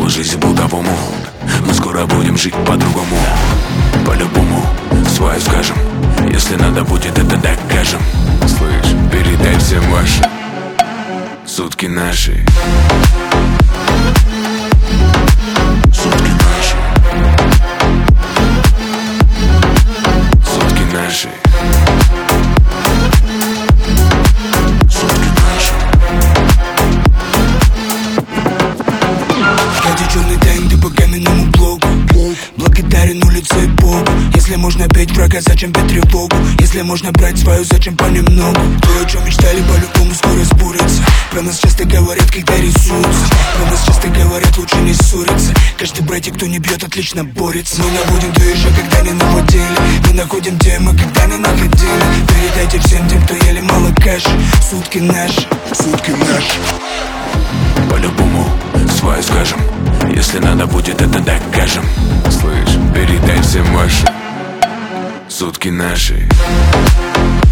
снова жизнь по-другому. Мы скоро будем жить по-другому. По-любому свое скажем. Если надо будет, это докажем. Слышь, передай всем ваши сутки наши. Сутки наши. Сутки наши. Сутки наши. Я черный день, ты по каменному блоку. Благодарен улице и Богу. Если можно петь врага, зачем петь тревогу? Если можно брать свою, зачем понемногу? То, о чем мечтали, по-любому скоро сбудется. Про нас часто говорят, когда рисуются. Про нас часто говорят, лучше не ссориться. Каждый братик, кто не бьет, отлично борется. Мы находим то еще, когда не наводили. Мы находим темы, когда не находили. Передайте всем тем, кто ели мало каши. Сутки наши, сутки наши. По-любому свое скажем. Если надо будет, это докажем. Слышь, передай всем ваши сутки наши.